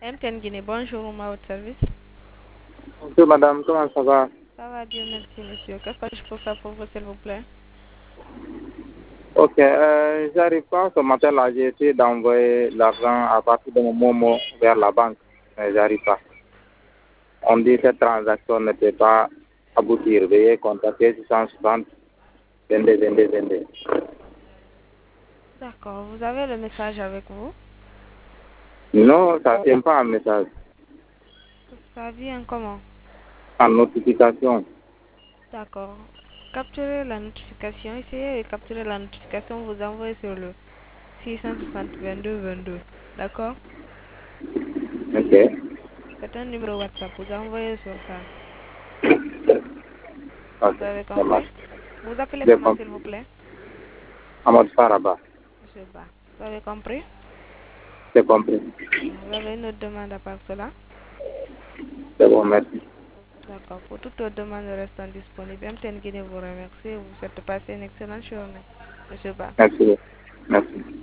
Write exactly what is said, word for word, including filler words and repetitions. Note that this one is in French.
M T N Guinée, bonjour, à votre service. Bonjour madame, comment ça va? Ça va, Dieu merci, monsieur. Qu'est-ce que je peux faire pour vous, s'il vous plaît? Ok, euh, j'arrive pas ce matin là, j'ai essayé d'envoyer l'argent à partir de mon Momo vers la banque, mais j'arrive pas. On dit que cette transaction ne peut pas aboutir. Veuillez contacter six cent soixante, vingt-deux, vingt-deux, vingt-deux. D'accord, vous avez le message avec vous? Non, ça ne tient pas un message, Ça vient comment? en notification. D'accord. Capturez la notification, essayez de capturer la notification, vous envoyez sur le six cent soixante vingt-deux vingt-deux. D'accord? Ok, C'est un numéro WhatsApp, vous envoyez sur ça. ok, Vous avez ça compris? marche. Vous appelez J'ai comment, compris. s'il vous plaît? Ahmad Faraba, Monsieur Ba. Vous avez compris? j'ai compris. Vous avez une autre demande à part cela? C'est bon, merci. D'accord. Pour toute autre demande restant disponible, M T N Guinée vous remercie et vous souhaite de passer une excellente journée. Monsieur Ba. Merci. Merci.